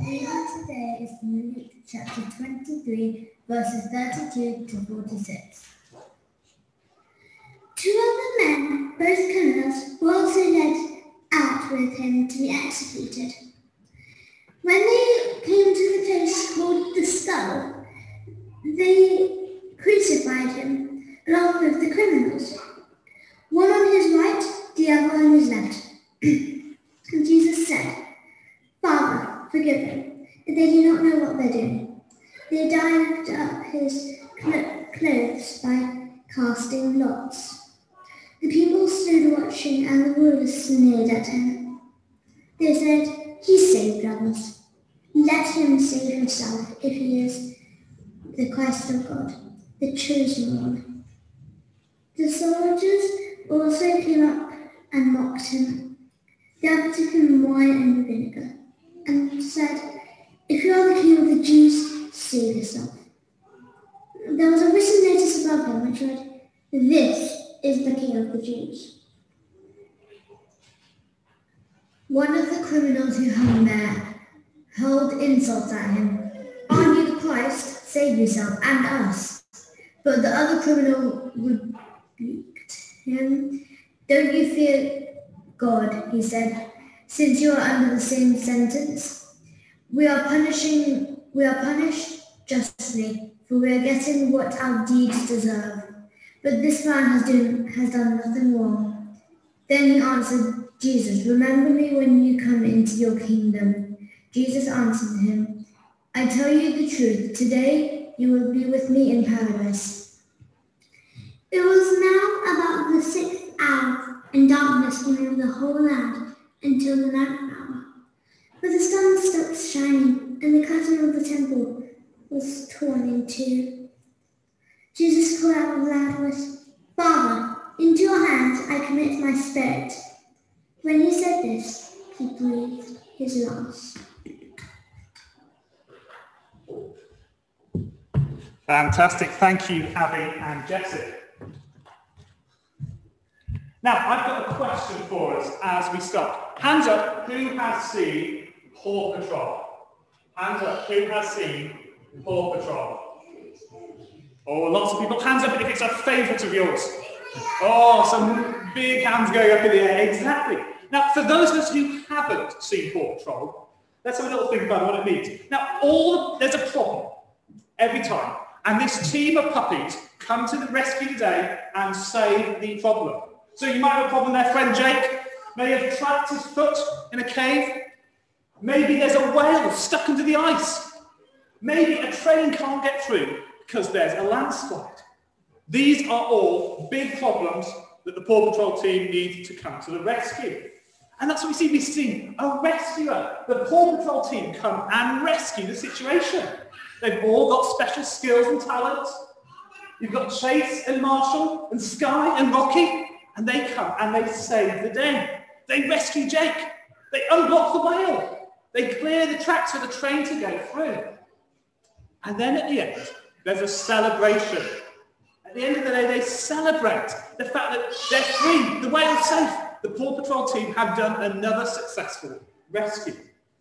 reading today is from Luke chapter 23, verses 32 to 46. Two other men, both criminals, were also led out with him to be executed. When they came to the place called the Skull, they crucified him along with the criminals, one on his right, the other on his left. And Jesus said, "Father, forgive them, for they do not know what they're doing." They dived up his clothes by casting lots. The people stood watching, and the rulers sneered at him. They said, "He saved others. Let him save himself if he is the Christ of God, the chosen one." The soldiers also came up and mocked him. They gave him wine and vinegar and said, "If you are the king of the Jews, save yourself." There was a written notice above him which read, "This is the king of the Jews." One of the criminals who hung there hurled insults at him. "Aren't you the Christ? Save yourself and us." But the other criminal rebuked him. "Don't you fear God," he said, "since you are under the same sentence? We are punished justly, for we are getting what our deeds deserve. But this man has done nothing wrong." Then he answered Jesus, "Remember me when you come into your kingdom." Jesus answered him, "I tell you the truth, today you will be with me in paradise." It was now about the 6th hour, and darkness came over the whole land until the 9th hour. But the sun stopped shining, and the curtain of the temple was torn in two. Jesus called out with a loud voice, "Father, into your hands I commit my spirit." When he said this, he breathed his last. Fantastic. Thank you, Abby and Jessie. Now, I've got a question for us as we start. Hands up, who has seen Paw Patrol? Hands up, who has seen Paw Patrol? Oh, lots of people. Hands up if it's a favourite of yours. Oh, some big hands going up in the air. Exactly. Now, for those of us who haven't seen Paw Patrol, let's have a little think about what it means. Now, there's a problem every time, and this team of puppies come to the rescue today and save the problem. So you might have a problem there, friend Jake may have trapped his foot in a cave. Maybe there's a whale stuck under the ice. Maybe a train can't get through because there's a landslide. These are all big problems that the Paw Patrol team need to come to the rescue. And that's what we see. We see a rescuer. The Paw Patrol team come and rescue the situation. They've all got special skills and talents. You've got Chase and Marshall and Sky and Rocky, and they come and they save the day. They rescue Jake. They unblock the whale. They clear the tracks for the train to go through. And then at the end, there's a celebration. At the end of the day, they celebrate the fact that they're free, the whale's safe. The Paw Patrol team have done another successful rescue.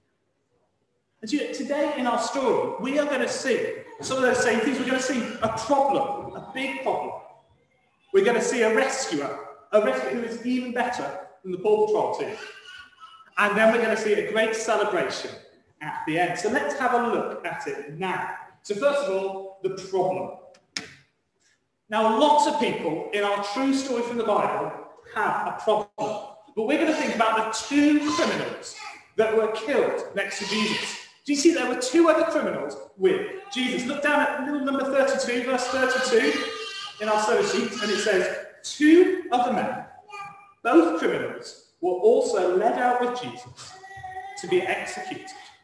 And today in our story, we are going to see some of those same things. We're going to see a problem, a big problem. We're going to see a rescuer who is even better than the Paw Patrol team. And then we're going to see a great celebration at the end. So let's have a look at it now. So first of all, the problem. Now, lots of people in our true story from the Bible have a problem. But we're going to think about the two criminals that were killed next to Jesus. Do you see there were two other criminals with Jesus? Look down at little number 32, verse 32 in our service sheet, and it says, two other men, both criminals, were also led out with Jesus to be executed.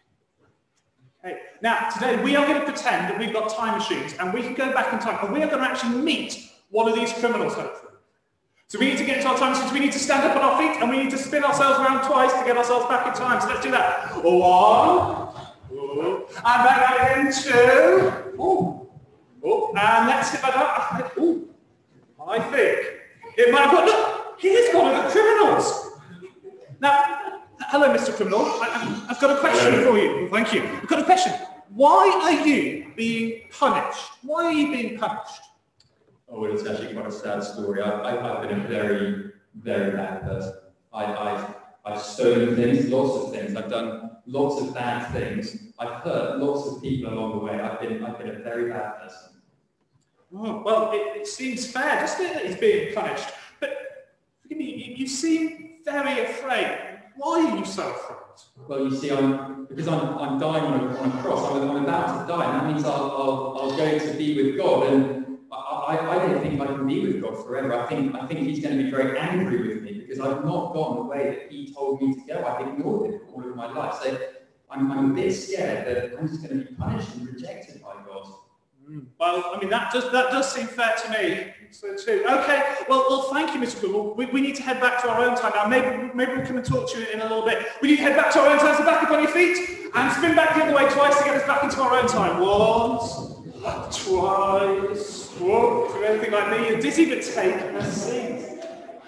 Okay. Now, today we are going to pretend that we've got time machines and we can go back in time and we are going to actually meet one of these criminals, hopefully. So we need to get into our time machines, we need to stand up on our feet and we need to spin ourselves around twice to get ourselves back in time. So let's do that. One, and back again, two, and let's get back up. I think it might have got, look, here's one of the criminals. Now, Hello, Mr. Criminal. I've got a question for you. Well, thank you. I've got a question. Why are you being punished? Why are you being punished? Oh, well, it's actually quite a sad story. I've been a very, very bad person. I've stolen things, lots of things. I've done lots of bad things. I've hurt lots of people along the way. I've been a very bad person. Oh, well, it seems fair, doesn't it, that he's being punished? But forgive me, you seem very afraid. Why are you so afraid? Well, you see, because I'm dying on a cross. I'm about to die, and that means I'll go to be with God. And I don't think I can be with God forever. I think He's going to be very angry with me because I've not gone the way that He told me to go. I've ignored Him all of my life. So I'm a bit scared that I'm just going to be punished and rejected by God. Well, I mean, that does seem fair to me. So too. Okay. Well, thank you, Mr. Google. We need to head back to our own time now. Maybe we'll come and talk to you in a little bit. We need to head back to our own time. So back up on your feet and spin back the other way twice to get us back into our own time. Once, twice. Whoa! If you're anything like me, you're dizzy, but take a seat.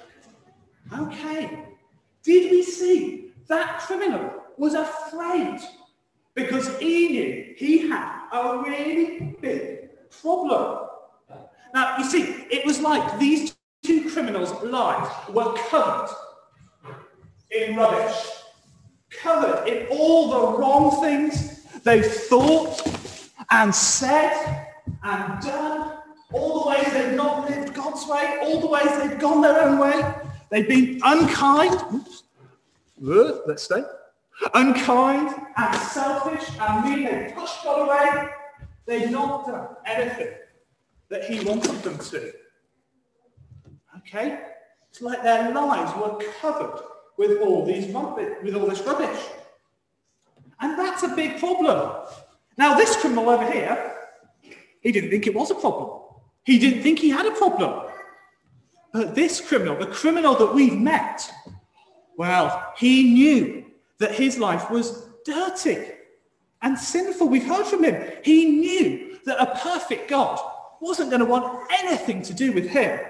Okay. Did we see that criminal was afraid because he knew he had a really big problem? Now, you see, it was like these two criminals' lives were covered in rubbish, covered in all the wrong things they thought and said and done, all the ways they'd not lived God's way, all the ways they'd gone their own way. They'd been unkind. Let's stay. Unkind and selfish and mean. They'd pushed God away. They'd not done anything that He wanted them to. Okay? It's like their lives were covered with all this rubbish. And that's a big problem. Now, this criminal over here, he didn't think it was a problem. He didn't think he had a problem. But this criminal, the criminal that we've met, well, he knew that his life was dirty and sinful. We've heard from him. He knew that a perfect God wasn't going to want anything to do with him.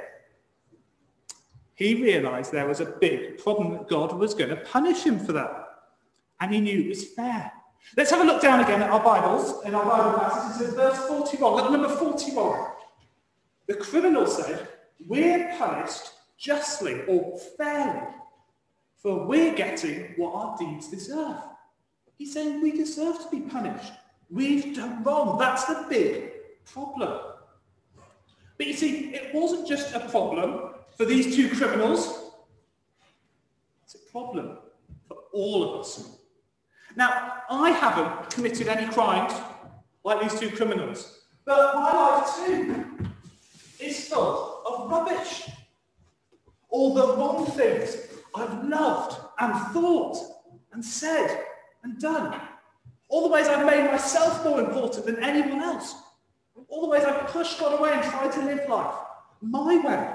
He realized there was a big problem, that God was going to punish him for that. And he knew it was fair. Let's have a look down again at our Bibles, in our Bible passage. It says verse 41, look at number 41. The criminal said, we're punished justly or fairly, for we're getting what our deeds deserve. He's saying we deserve to be punished. We've done wrong. That's the big problem. But you see, it wasn't just a problem for these two criminals. It's a problem for all of us. Now, I haven't committed any crimes like these two criminals, but my life too is full of rubbish. All the wrong things I've loved and thought and said and done. All the ways I've made myself more important than anyone else. All the ways I've pushed God away and tried to live life my way.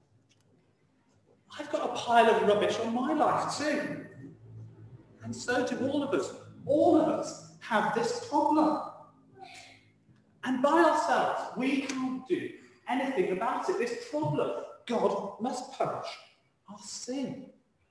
I've got a pile of rubbish on my life too. And so do all of us. All of us have this problem. And by ourselves, we can't do anything about it. This problem, God must punish our sin.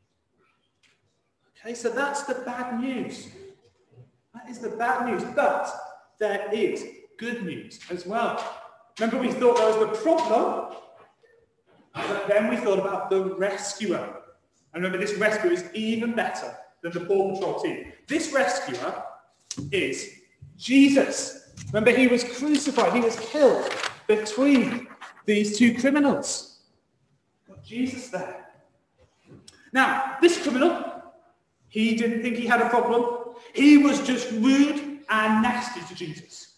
Okay, so that's the bad news. That is the bad news. But there is good news as well. Remember, we thought there was the problem, but then we thought about the rescuer. And remember, this rescuer is even better than the Paw Patrol team. This rescuer is Jesus. Remember, he was crucified. He was killed between these two criminals. Got Jesus there. Now, this criminal, he didn't think he had a problem. He was just rude and nasty to Jesus.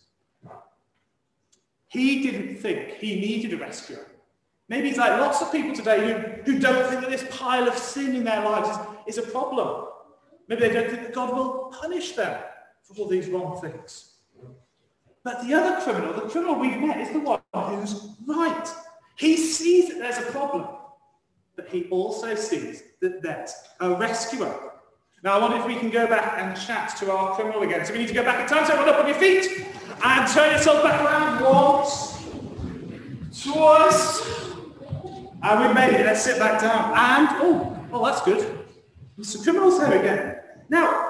He didn't think he needed a rescuer. Maybe he's like lots of people today who don't think that this pile of sin in their lives is a problem. Maybe they don't think that God will punish them for all these wrong things. But the other criminal, the criminal we've met, is the one who's right. He sees that there's a problem, but he also sees that there's a rescuer. Now, I wonder if we can go back and chat to our criminal again. So we need to go back in time, so everyone up on your feet, and turn yourself back around once, twice, and we made it. Let's sit back down. And, oh, that's good. Mr. Criminal's here again. Now,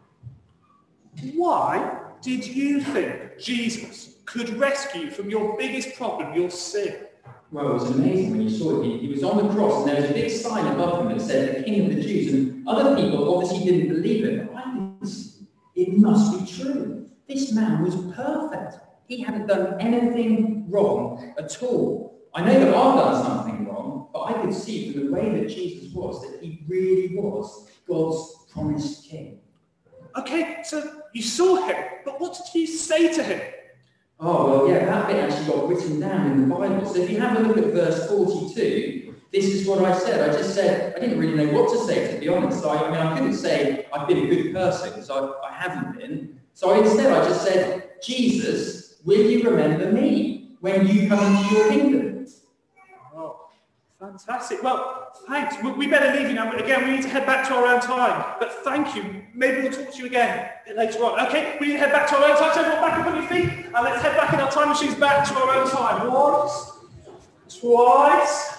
why did you think Jesus could rescue you from your biggest problem, your sin? Well, it was amazing when you saw it. He was on the cross, and there was a big sign above him that said, "The King of the Jews." And other people obviously didn't believe it. But I didn't see. It must be true. This man was perfect. He hadn't done anything wrong at all. I know that I've done something wrong, but I could see from the way that Jesus was that he really was God's promised king. Okay, so you saw him, but what did you say to him? Oh, well, yeah, that bit actually got written down in the Bible. So if you have a look at verse 42, this is what I said. I just said, I didn't really know what to say, to be honest. So, I couldn't say I've been a good person, because I haven't been. So instead, I just said, "Jesus, will you remember me when you come into your kingdom?" Oh, fantastic. Well, thanks. We better leave you now. Again, we need to head back to our own time. But thank you. Maybe we'll talk to you again a bit later on. Okay, we need to head back to our own time. So everyone back up on your feet. And let's head back in our time machines back to our own time. Once, twice.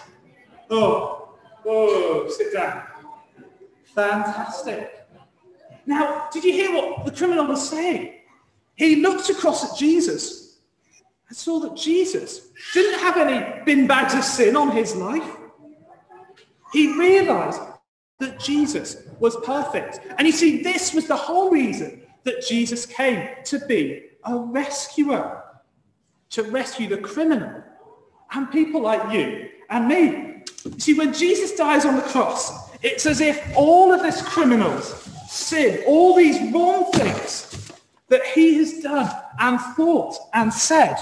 Oh, sit down. Fantastic. Now, did you hear what the criminal was saying? He looked across at Jesus and saw that Jesus didn't have any bin bags of sin on his life. He realized that Jesus was perfect. And you see, this was the whole reason that Jesus came, to be a rescuer, to rescue the criminal and people like you and me. You see, when Jesus dies on the cross, it's as if all of this criminal's sin, all these wrong things that he has done and thought and said,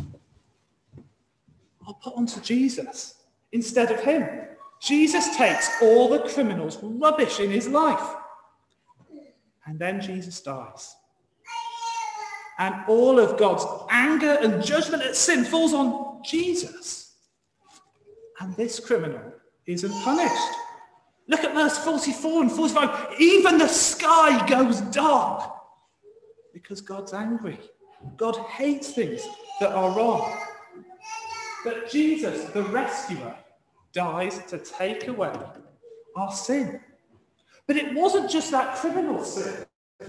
I'll put onto Jesus instead of him. Jesus takes all the criminal's rubbish in his life. And then Jesus dies. And all of God's anger and judgment at sin falls on Jesus. And this criminal isn't punished. Look at verse 44 and 45. Even the sky goes dark because God's angry. God hates things that are wrong. But Jesus, the rescuer, dies to take away our sin. But it wasn't just that criminal sin.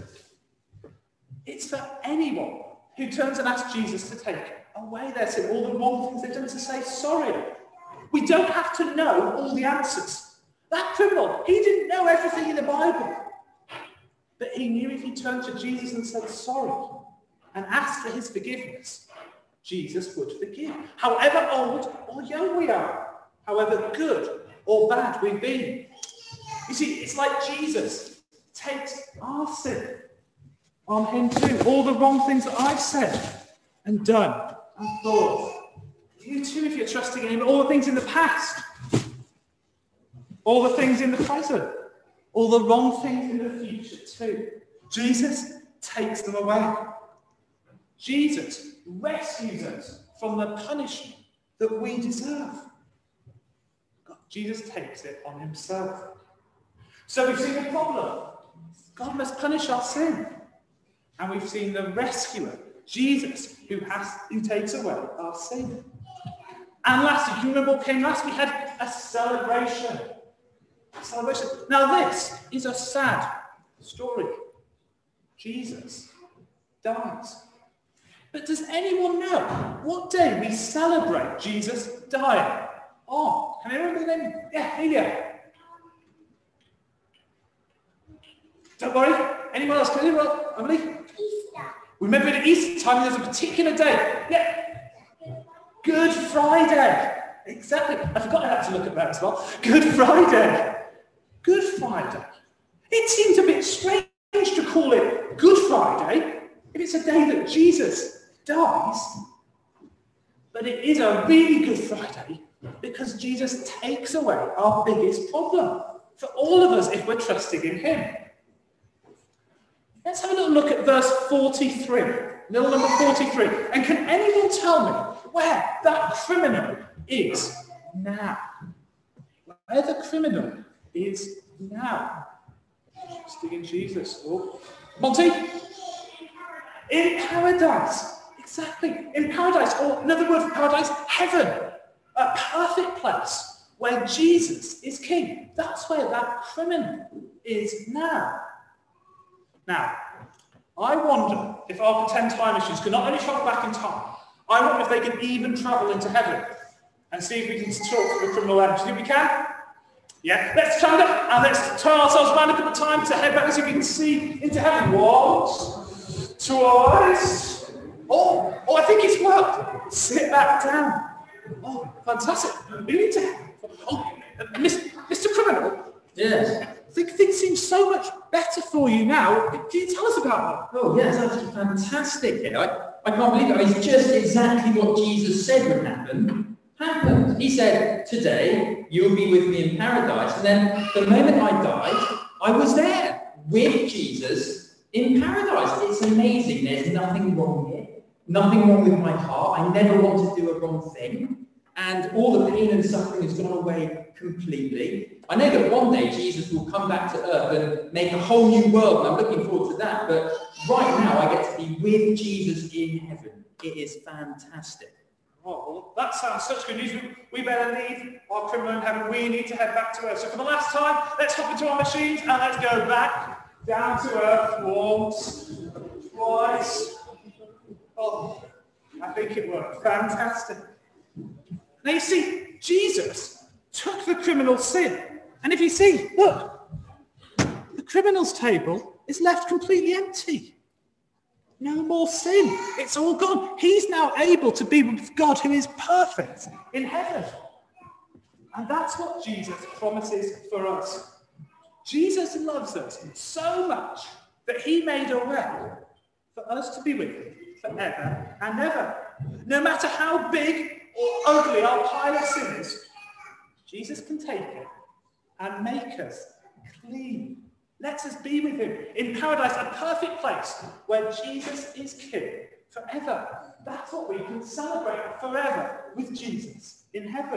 It's for anyone who turns and asks Jesus to take away their sin, all the wrong things they've done, to say sorry. We don't have to know all the answers. That criminal, he didn't know everything in the Bible. But he knew if he turned to Jesus and said sorry and asked for his forgiveness, Jesus would forgive. However old or young we are, however good or bad we've been. You see, it's like Jesus takes our sin on him too. All the wrong things that I've said and done and thought. You too, if you're trusting in him. All the things in the past. All the things in the present. All the wrong things in the future too. Jesus takes them away. Jesus rescues us from the punishment that we deserve. Jesus takes it on himself. So we've seen the problem. God must punish our sin. And we've seen the rescuer, Jesus, who takes away our sin. And lastly, do you remember what came last? We had a celebration. Now this is a sad story. Jesus dies. But does anyone know what day we celebrate Jesus dying on? Can anyone remember the name? Yeah, Helia. Don't worry. Anyone else? Can anyone? Emily? Easter. Remember at Easter time there's a particular day. Yeah. Good Friday. Exactly. I forgot I had to look at that as well. Good Friday. Good Friday. It seems a bit strange to call it Good Friday if it's a day that Jesus dies. But it is a really Good Friday because Jesus takes away our biggest problem for all of us if we're trusting in him. Let's have a little look at verse 43, little number 43. And can anyone tell me where that criminal is now? Where the criminal is now? Trusting in Jesus. Oh. Monty? In paradise. Exactly. In paradise, or another word for paradise, heaven. A perfect place where Jesus is king. That's where that criminal is now. Now, I wonder if our pretend time machines can not only travel back in time, I wonder if they can even travel into heaven and see if we can talk to the criminal end. Do you think we can? Yeah, let's stand up and let's turn ourselves around a couple of times to head back and see if we can see into heaven. Once, twice. Oh, I think it's worked. Sit back down. Oh, fantastic. We need to... Oh, Mr. Criminal? Yes. Things seem so much better for you now. Can you tell us about that? Oh, yes, that's fantastic. Yeah, I can't believe it. I mean, it's just exactly what Jesus said would happen. Happened. He said, today, you'll be with me in paradise. And then the moment I died, I was there with Jesus in paradise. It's amazing. There's nothing wrong here. Nothing wrong with my heart. I never want to do a wrong thing. And all the pain and suffering has gone away completely. I know that one day Jesus will come back to earth and make a whole new world, and I'm looking forward to that. But right now, I get to be with Jesus in heaven. It is fantastic. Oh, well, that sounds such good news. We better leave our criminal in heaven. We need to head back to earth. So for the last time, let's hop into our machines and let's go back down to earth once, twice. Oh, I think it worked. Fantastic. Now you see, Jesus took the criminal's sin. And if you see, look, the criminal's table is left completely empty. No more sin. It's all gone. He's now able to be with God, who is perfect, in heaven. And that's what Jesus promises for us. Jesus loves us so much that he made a way for us to be with him forever and ever. No matter how big or ugly our pile of sin is, Jesus can take it and make us clean. Let us be with him in paradise, a perfect place where Jesus is king forever. That's what we can celebrate forever with Jesus in heaven.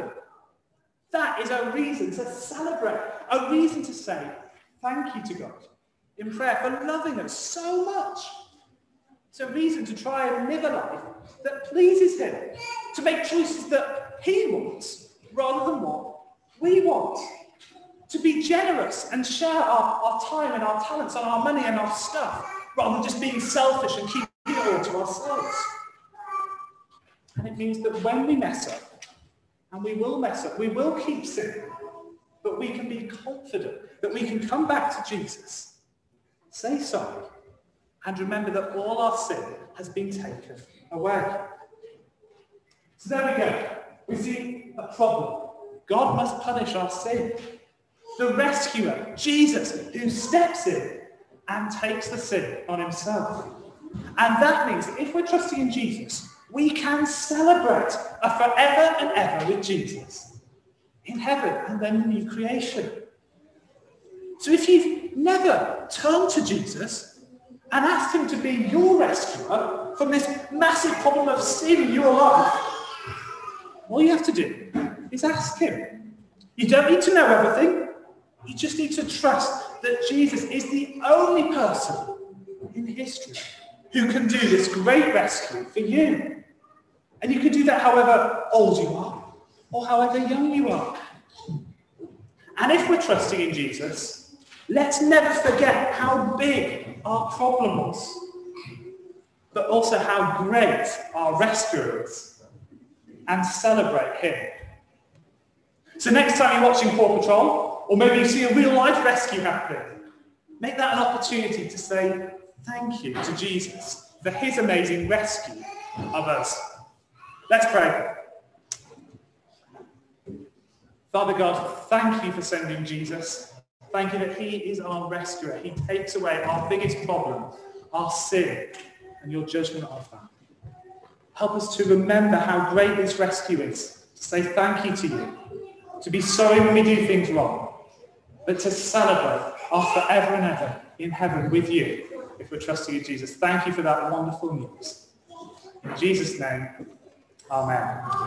That is a reason to celebrate, a reason to say thank you to God in prayer for loving us so much. It's a reason to try and live a life that pleases him, to make choices that he wants rather than what we want. To be generous and share our time and our talents and our money and our stuff, rather than just being selfish and keeping it all to ourselves. And it means that when we mess up, and we will mess up, we will keep sinning, but we can be confident that we can come back to Jesus, say sorry, and remember that all our sin has been taken away. So there we go. We see a problem. God must punish our sin. The rescuer, Jesus, who steps in and takes the sin on himself. And that means that if we're trusting in Jesus, we can celebrate a forever and ever with Jesus in heaven and then the new creation. So if you've never turned to Jesus and asked him to be your rescuer from this massive problem of sin in your life, all you have to do is ask him. You don't need to know everything. You just need to trust that Jesus is the only person in history who can do this great rescue for you. And you can do that however old you are or however young you are. And if we're trusting in Jesus, let's never forget how big our problem was, but also how great our rescuer is, and celebrate him. So next time you're watching Paw Patrol, or maybe you see a real-life rescue happening, make that an opportunity to say thank you to Jesus for his amazing rescue of us. Let's pray. Father God, thank you for sending Jesus. Thank you that he is our rescuer. He takes away our biggest problem, our sin, and your judgment of that. Help us to remember how great this rescue is, to say thank you to you, to be sorry when we do things wrong, but to celebrate our forever and ever in heaven with you if we're trusting in Jesus. Thank you for that wonderful news. In Jesus' name, amen.